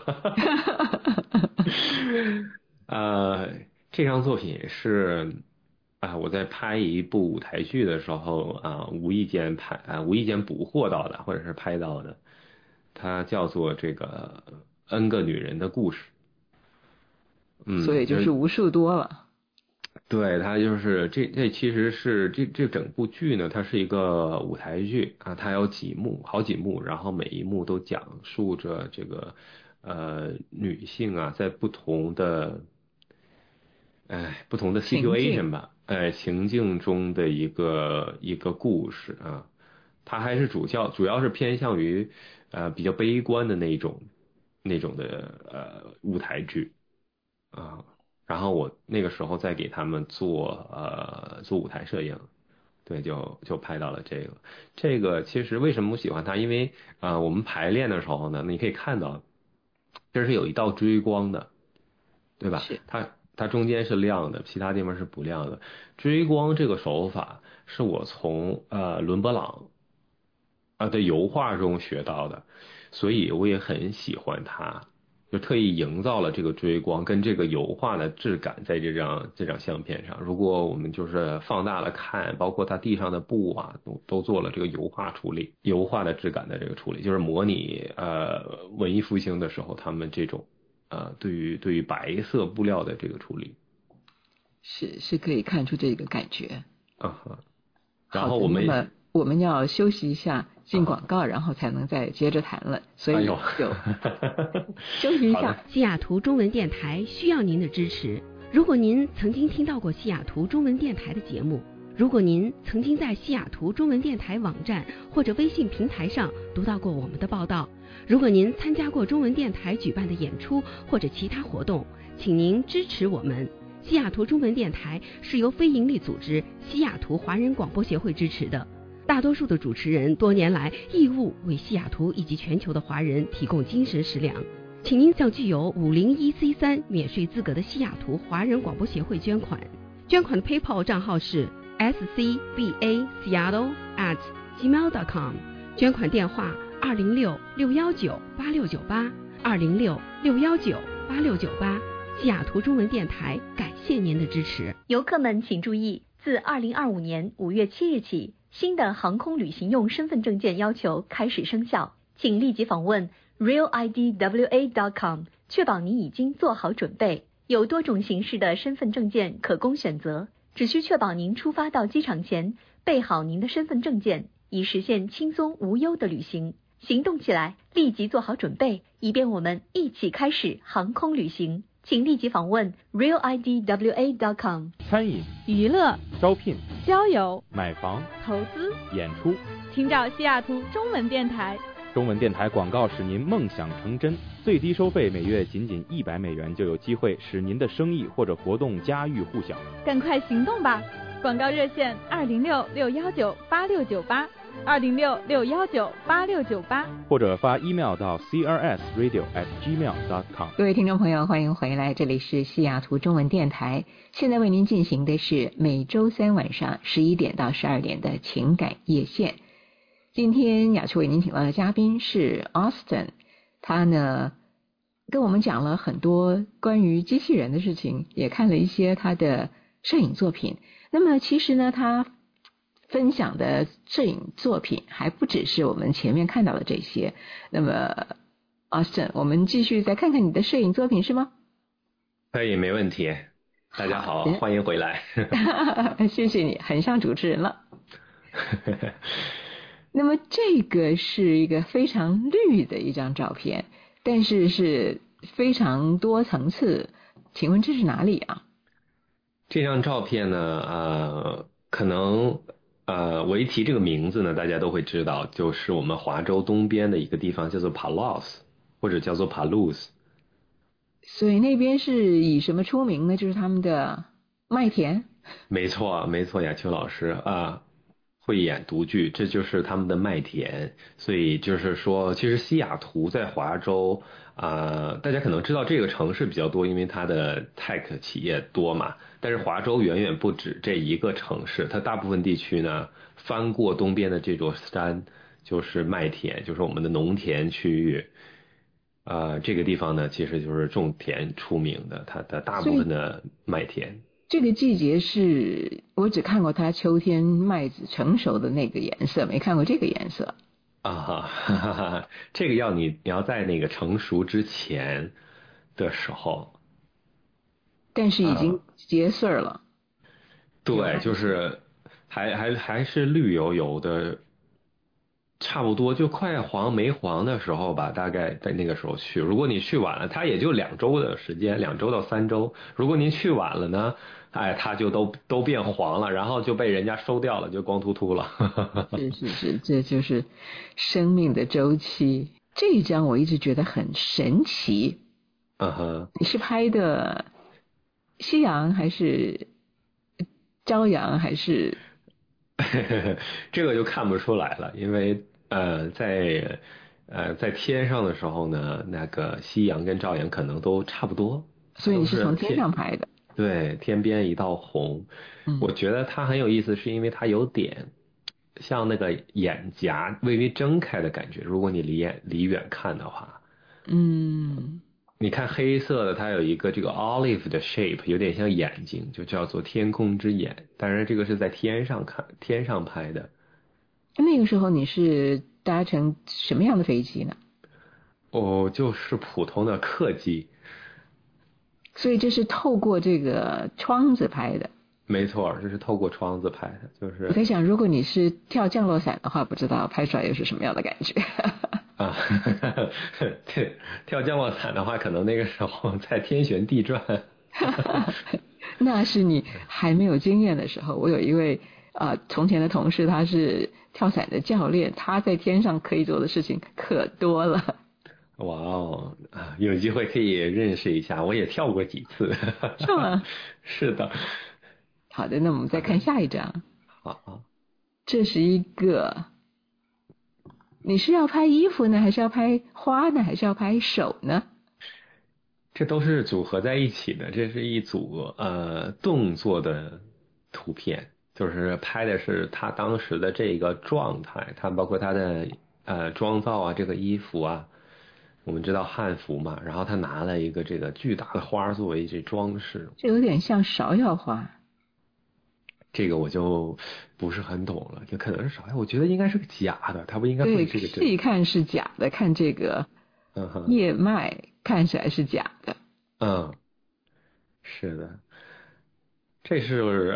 这张作品是我在拍一部舞台剧的时候无意间捕获到的，或者是拍到的。它叫做这个 N 个女人的故事。 所以就是无数多了。 对，它就是这其实是这整部剧呢，它是一个舞台剧它有好几幕，然后每一幕都讲述着这个女性在不同的 situation 吧，情境中的一个故事它还是主要是偏向于比较悲观的那种的舞台剧然后我那个时候在给他们做舞台摄影，对，就拍到了这个。这个其实为什么我喜欢它？因为我们排练的时候呢，你可以看到这是有一道追光的，对吧？它中间是亮的，其他地方是不亮的。追光这个手法是我从伦勃朗的油画中学到的，所以我也很喜欢它。就特意营造了这个追光跟这个油画的质感在这张相片上。如果我们就是放大了看，包括它地上的布都做了这个油画处理，油画的质感的这个处理，就是模拟文艺复兴的时候他们这种对于白色布料的这个处理，是可以看出这个感觉。 然后我们要休息一下，进广告，然后才能再接着谈了，所以就休息一下。 西雅图中文电台需要您的支持。如果您曾经听到过西雅图中文电台的节目，如果您曾经在西雅图中文电台网站或者微信平台上读到过我们的报道，如果您参加过中文电台举办的演出或者其他活动，请您支持我们。西雅图中文电台是由非营利组织西雅图华人广播协会支持的。大多数的主持人多年来义务为西雅图以及全球的华人提供精神食粮。 请您向具有501C3免税资格的西雅图华人广播协会捐款。捐款的 PayPal 账号是 scbaseattle@gmail.com， 捐款电话206-619-8698 206-619-8698。西雅图中文电台感谢您的支持。 游客们请注意，自2025年5月7日起，新的航空旅行用身份证件要求开始生效，请立即访问 realidwa.com， 确保您已经做好准备。有多种形式的身份证件可供选择，只需确保您出发到机场前备好您的身份证件，以实现轻松无忧的旅行。行动起来，立即做好准备，以便我们一起开始航空旅行。请立即访问 realidwa.com。 餐饮、 娱乐、 招聘、 交友、 买房、 投资、 演出， 请找西雅图中文电台。 中文电台广告使您梦想成真，最低收费每月仅$100就有机会使您的生意或者活动家喻户晓。 赶快行动吧！广告热线206-619-8698 206-619-8698， 或者发 email 到 crsradio@gmail.com。 各位听众朋友，欢迎回来，这里是西雅图中文电台，现在为您进行的是每周三晚上11点到12点的情感夜线。今天雅初为您请到的嘉宾是 Austin， 他呢跟我们讲了很多关于机器人的事情，也看了一些他的摄影作品。那么其实呢，他分享的摄影作品还不只是我们前面看到的这些。那么 Austin， 我们继续再看看你的摄影作品是吗？ 可以，没问题。大家好，欢迎回来。 谢谢你，很像主持人了。那么这个是一个非常绿的一张照片，但是是非常多层次，请问这是哪里啊？ 这张照片呢，可能我一提这个名字呢，大家都会知道，就是我们华州东边的一个地方叫做 Palos， 或者叫做 Palouse。 所以那边是以什么出名呢？就是他们的麦田。 没错，没错，雅秋老师啊。慧眼独具，这就是他们的麦田。所以就是说，其实西雅图在华州大家可能知道这个城市比较多，因为它的 tech 企业多嘛。但是华州远远不止这一个城市，它大部分地区呢，翻过东边的这座山就是麦田，就是我们的农田区域。这个地方呢，其实就是种田出名的，它的大部分的麦田。 这个季节是我只看过它秋天麦子成熟的那个颜色，没看过这个颜色啊。这个你要在那个成熟之前的时候， 但是已经结穗了。 对，就是还是绿油油的，差不多就快黄没黄的时候吧，大概在那个时候去。如果你去晚了，它也就2周的时间，2周到3周。如果您去晚了呢，它就都变黄了，然后就被人家收掉了，就光秃秃了。 是，这就是生命的周期。这一张我一直觉得很神奇。你是拍的夕阳还是朝阳还是？ 这个就看不出来了，因为在天上的时候呢，那个夕阳跟朝阳可能都差不多。 所以你是从天上拍的？ 对，天边一道红。我觉得它很有意思，是因为它有点像那个眼颊微微睁开的感觉，如果你离远看的话。你看黑色的，它有一个这个 olive 的 shape， 有点像眼睛，就叫做天空之眼。当然这个是在天上拍的。 那个时候你是搭乘什么样的飞机呢？ 就是普通的客机。 所以这是透过这个窗子拍的？ 没错，这是透过窗子拍的。就是我在想，如果你是跳降落伞的话，不知道拍出来又是什么样的感觉。 跳降落伞的话，可能那个时候在天旋地转。 那是你还没有经验的时候。我有一位从前的同事，他是跳伞的教练，他在天上可以做的事情可多了。 哇哦，有机会可以认识一下，我也跳过几次。 是吗？ 是的。 好的，那我们再看下一张。 好， 这是一个，你是要拍衣服呢，还是要拍花呢，还是要拍手呢？ 这都是组合在一起的，这是一组动作的图片，就是拍的是他当时的这个状态，他包括他的妆造啊，这个衣服啊，我们知道汉服嘛，然后他拿了一个这个巨大的花作为这装饰， 这有点像芍药花。 这个我就不是很懂了，就可能是芍药，我觉得应该是个假的，它不应该会这个。 细看是假的，看这个叶脉看起来是假的。 嗯，是的，这是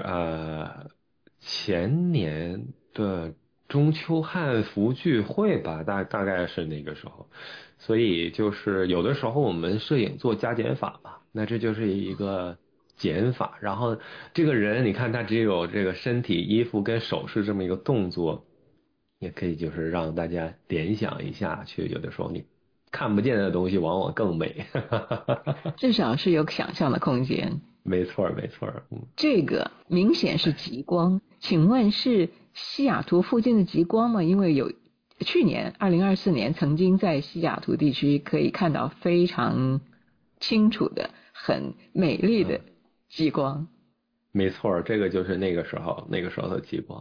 前年的中秋汉服聚会吧，大概是那个时候，所以就是有的时候我们摄影做加减法嘛，那这就是一个减法，然后这个人你看他只有这个身体衣服跟手势这么一个动作，也可以就是让大家联想一下去，有的时候你看不见的东西往往更美。 至少是有想象的空间。 没错没错。 这个明显是极光，请问是西雅图附近的极光吗？因为有去年2024年曾经在西雅图地区可以看到非常清楚的很美丽的极光。 没错，这个就是那个时候的极光。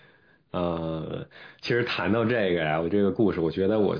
其实谈到这个呀，我这个故事，我觉得我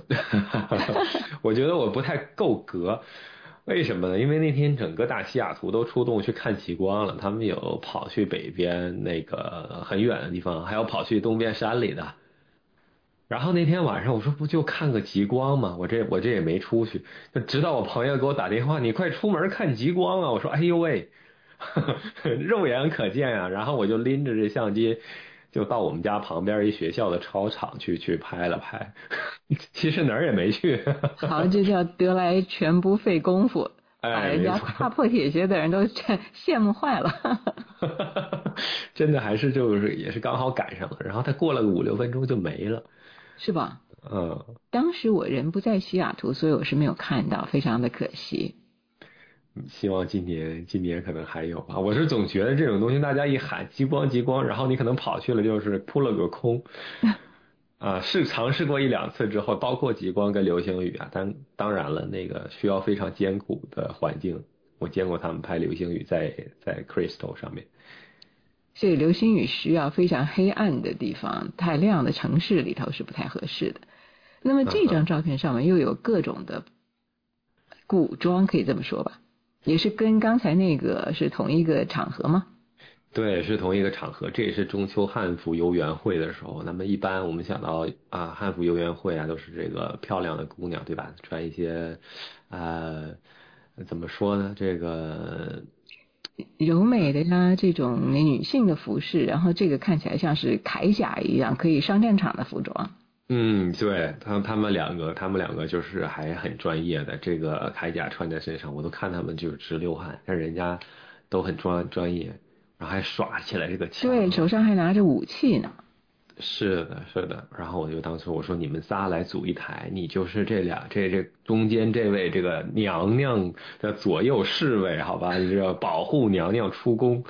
不太够格。为什么呢？因为那天整个大西雅图都出动去看极光了，他们有跑去北边那个很远的地方，还有跑去东边山里的。然后那天晚上我说不就看个极光吗？我这也没出去，就直到我朋友给我打电话，你快出门看极光啊！我说哎呦喂，肉眼可见啊！然后我就拎着这相机，就到我们家旁边一学校的操场去拍了拍，其实哪儿也没去。 好，这叫得来全不费功夫，把人家踏破铁鞋的人都羡慕坏了。 真的还是就是也是刚好赶上了，然后他过了个5-6分钟就没了， 是吧？当时我人不在西雅图，所以我是没有看到，非常的可惜。 希望今年可能还有吧。我是总觉得这种东西大家一喊极光，然后你可能跑去了就是扑了个空。是尝试过1-2次之后，包括极光跟流星雨啊，当然了，那个需要非常艰苦的环境，我见过他们拍流星雨在 Crystal 上面。 所以流星雨需要非常黑暗的地方，太亮的城市里头是不太合适的。那么这张照片上面又有各种的古装，可以这么说吧？也是跟刚才那个是同一个场合吗？ 对，是同一个场合。这也是中秋汉服游园会的时候。那么一般我们想到汉服游园会啊，都是这个漂亮的姑娘，对吧？穿一些怎么说呢？这个柔美的呀，这种女性的服饰，然后这个看起来像是铠甲一样，可以上战场的服装。 对，他们两个就是还很专业的，这个铠甲穿在身上，我都看他们就直流汗，但人家都很专业，然后还耍起来这个枪， 对，手上还拿着武器呢。 是的，然后当时我说你们仨来组一台，你就是这中间这位这个娘娘的左右侍卫，好吧，你这个保护娘娘出宫。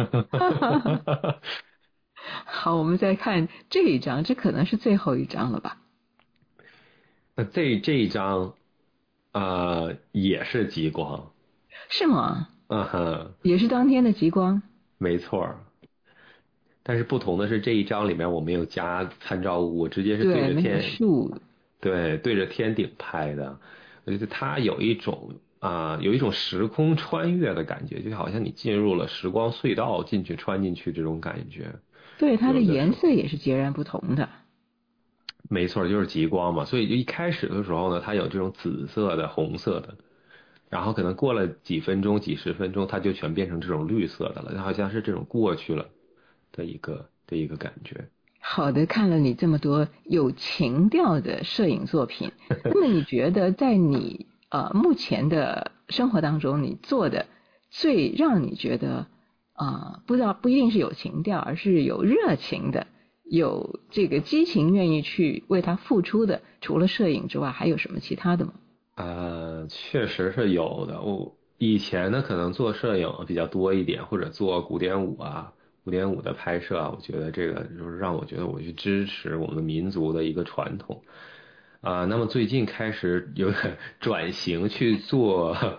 好，我们再看这一张，这可能是最后一张了吧？ 那这一张也是极光。 是吗？也是当天的极光。 没错。但是不同的是，这一张里面我没有加参照物，我直接是对着天树， 对着天顶拍的。我觉得它有一种时空穿越的感觉，就好像你进入了时光隧道穿进去这种感觉。 对，它的颜色也是截然不同的。 没错，就是极光嘛。所以就一开始的时候呢，它有这种紫色的、红色的，然后可能过了几分钟、几十分钟，它就全变成这种绿色的了，好像是这种过去了的一个感觉。 好的，看了你这么多有情调的摄影作品，那么你觉得在你目前的生活当中，你做的最让你觉得不一定是有情调，而是有热情的，有这个激情愿意去为它付出的，除了摄影之外，还有什么其他的吗？ 确实是有的。我以前呢可能做摄影比较多一点，或者做古典舞的拍摄啊，我觉得这个就是让我觉得我去支持我们民族的一个传统那么最近开始有点转型去做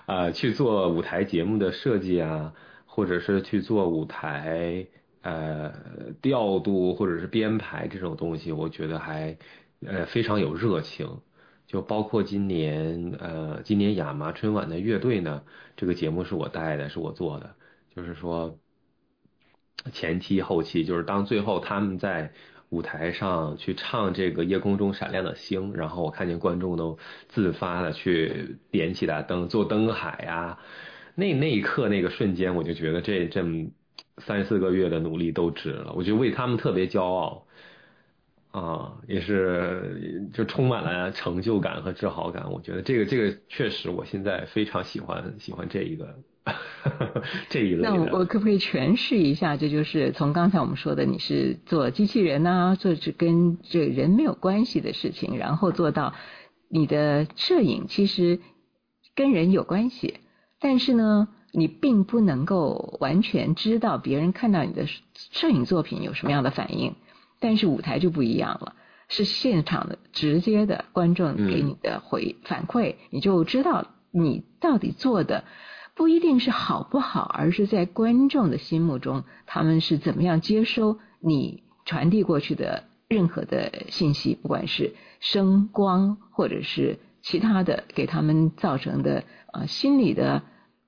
去做舞台节目的设计啊，或者是去做舞台调度或者是编排这种东西，我觉得还非常有热情。就包括今年亚麻春晚的乐队呢，这个节目是我带的，是我做的，就是说前期后期，就是当最后他们在舞台上去唱这个夜空中闪亮的星，然后我看见观众都自发的去点起来灯，做灯海呀，那一刻那个瞬间，我就觉得这3-4个月的努力都值了，我就为他们特别骄傲。也是就充满了成就感和自豪感。我觉得这个确实，我现在非常喜欢这一个这一类的。 那我可不可以诠释一下？这就是从刚才我们说的，你是做机器人啊，做跟这人没有关系的事情，然后做到你的摄影其实跟人有关系，但是呢，你并不能够完全知道别人看到你的摄影作品有什么样的反应。但是舞台就不一样了，是现场的直接的观众给你的反馈，你就知道你到底做的不一定是好不好，而是在观众的心目中他们是怎么样接收你传递过去的任何的信息，不管是声光或者是其他的，给他们造成的心理的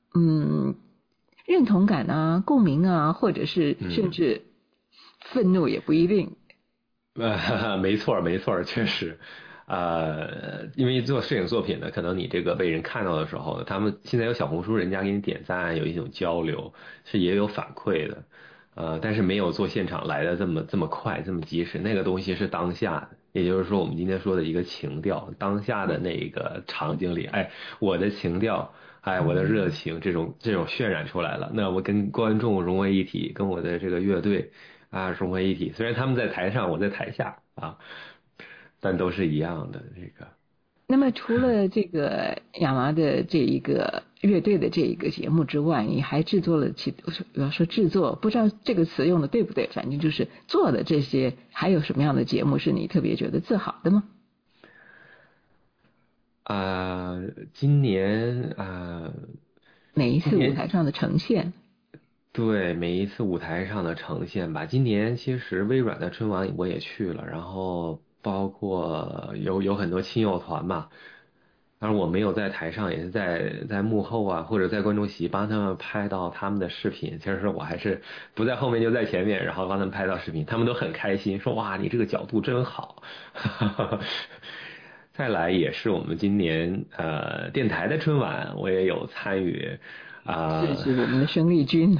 认同感啊、共鸣啊，或者是甚至愤怒也不一定。 没错，确实，因为做摄影作品呢，可能你这个被人看到的时候，他们现在有小红书，人家给你点赞，有一种交流，是也有反馈的，但是没有做现场来的这么快，这么及时。那个东西是当下的，也就是说我们今天说的一个情调，当下的那个场景里，我的情调，我的热情，这种渲染出来了，那我跟观众融为一体，跟我的这个乐队。融为一体，虽然他们在台上，我在台下但都是一样的这个。 那么除了这个亚麻的这一个乐队的这一个节目之外，你还制作了我要说制作，不知道这个词用的对不对，反正就是做的这些，还有什么样的节目是你特别觉得自豪的吗？ 今年每一次舞台上的呈现。 对，每一次舞台上的呈现吧。今年其实微软的春晚我也去了，然后包括有很多亲友团嘛，当然我没有在台上，也是在幕后啊，或者在观众席帮他们拍到他们的视频。其实我还是不在后面就在前面，然后帮他们拍到视频，他们都很开心，说哇你这个角度真好。再来也是我们今年电台的春晚我也有参与是我们的生力军。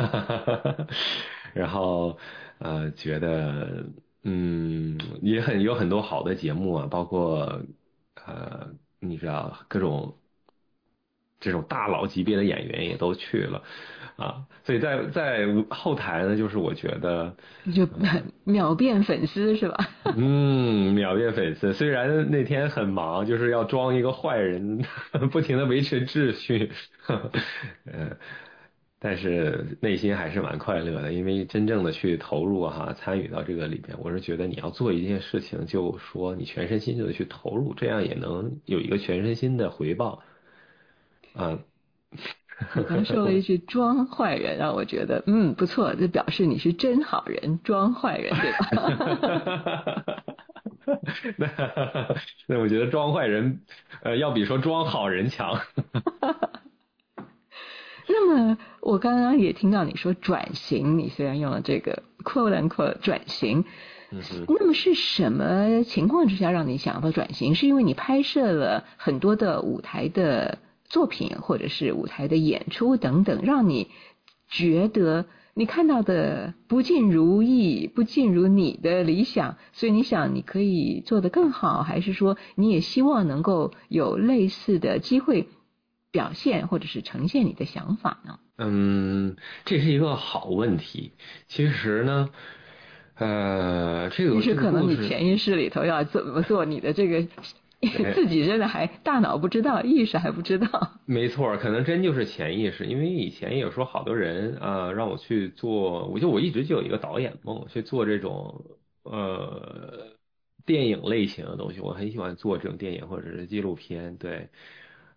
然后觉得也有很多好的节目啊，包括你知道各种这种大佬级别的演员也都去了所以在后台呢，就是我觉得就秒变粉丝是吧？ 秒变粉丝。虽然那天很忙，就是要装一个坏人，不停的维持秩序，但是内心还是蛮快乐的，因为真正的去投入参与到这个里边，我是觉得你要做一件事情，就说你全身心的去投入，这样也能有一个全身心的回报你刚说了一句装坏人，让我觉得不错，这表示你是真好人，装坏人对吧？ 那我觉得装坏人要比说装好人强。 那么我刚刚也听到你说转型，你虽然用了这个 quote unquote 转型，那么是什么情况之下让你想到转型？是因为你拍摄了很多的舞台的作品，或者是舞台的演出等等，让你觉得你看到的不尽如意，不尽如你的理想，所以你想你可以做得更好，还是说你也希望能够有类似的机会表现或者是呈现你的想法呢？ 这是一个好问题。其实呢，这个是可能你潜意识里头要怎么做，你的这个自己真的还大脑不知道，意识还不知道。 没错，可能真就是潜意识。因为以前有时候好多人让我去做，我一直就有一个导演梦，去做这种电影类型的东西。我很喜欢做这种电影或者是纪录片，对。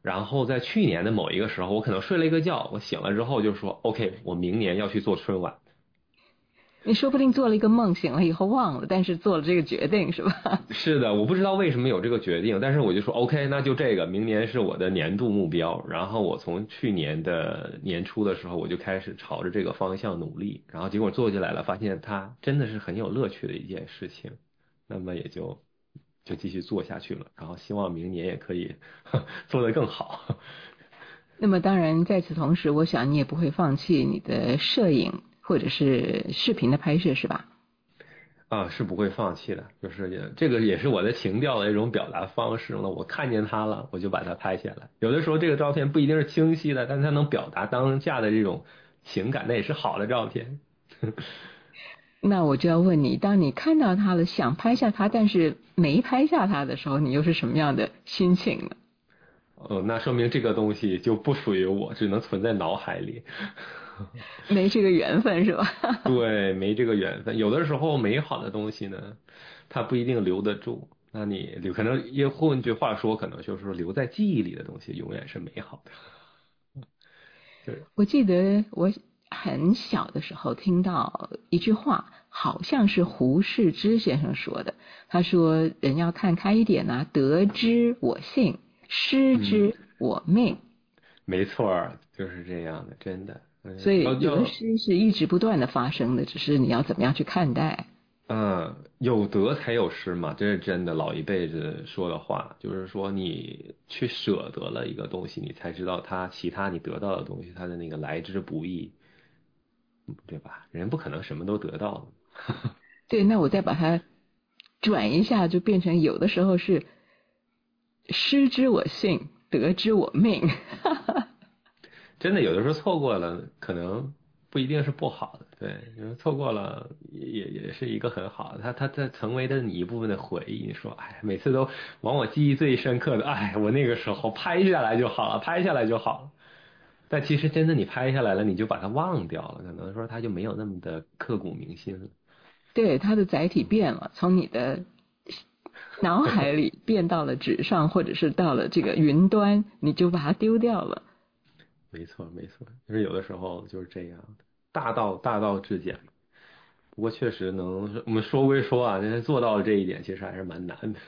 然后在去年的某一个时候，我可能睡了一个觉，我醒了之后就说 OK， 我明年要去做春晚。 你说不定做了一个梦，醒了以后忘了，但是做了这个决定是吧？ 是的，我不知道为什么有这个决定，但是我就说 OK， 那就这个，明年是我的年度目标。然后我从去年的年初的时候，我就开始朝着这个方向努力，然后结果做起来了，发现它真的是很有乐趣的一件事情，那么也就继续做下去了，然后希望明年也可以做得更好。 那么当然在此同时，我想你也不会放弃你的摄影或者是视频的拍摄是吧？ 是不会放弃的，就是这个也是我的情调的一种表达方式了。我看见它了，我就把它拍下来。有的时候这个照片不一定是清晰的，但它能表达当下的这种情感，那也是好的照片。 那我就要问你，当你看到它了，想拍下它，但是没拍下它的时候，你又是什么样的心情呢？ 那说明这个东西就不属于我，只能存在脑海里。 没这个缘分是吧？ 对，没这个缘分。有的时候美好的东西呢，它不一定留得住。那你可能换句话说，可能就是说留在记忆里的东西永远是美好的。对， 我记得我很小的时候听到一句话，好像是胡适之先生说的，他说人要看开一点啊，得之我幸，失之我命。 没错，就是这样的，真的。 所以有的诗是一直不断的发生的，只是你要怎么样去看待。 有得才有失嘛，这是真的，老一辈子说的话，就是说你去舍得了一个东西，你才知道其他你得到的东西它的那个来之不易，对吧？人不可能什么都得到的。 对，那我再把它转一下，就变成有的时候是失之我幸，得之我命。 真的有的时候错过了，可能不一定是不好的，对，错过了也是一个很好的，它成为了你一部分的回忆。你说，每次都往我记忆最深刻的，我那个时候拍下来就好了，拍下来就好了。但其实真的你拍下来了，你就把它忘掉了，可能说它就没有那么的刻骨铭心了。 对，它的载体变了，从你的脑海里变到了纸上，或者是到了这个云端，你就把它丢掉了。 没错，就是有的时候就是这样的，大道至简。不过确实我们说归说啊，做到了这一点，其实还是蛮难的。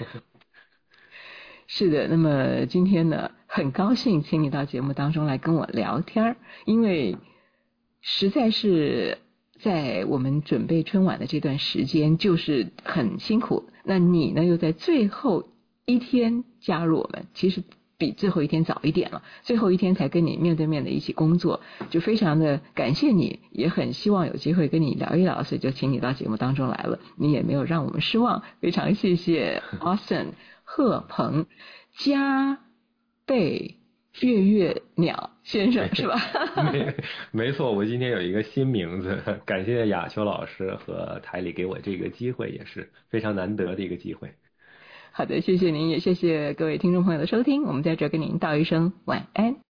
是的，那么今天呢，很高兴请你到节目当中来跟我聊天，因为实在是在我们准备春晚的这段时间就是很辛苦，那你呢又在最后一天加入我们，其实比最后一天早一点了，最后一天才跟你面对面的一起工作，就非常的感谢你，也很希望有机会跟你聊一聊，所以就请你到节目当中来了，你也没有让我们失望，非常谢谢 Austin 贺鹏加贝月鸟先生是吧？ 没错，我今天有一个新名字，感谢雅秋老师和台里给我这个机会，也是非常难得的一个机会。 好的，谢谢您，也谢谢各位听众朋友的收听，我们在这跟您道一声晚安。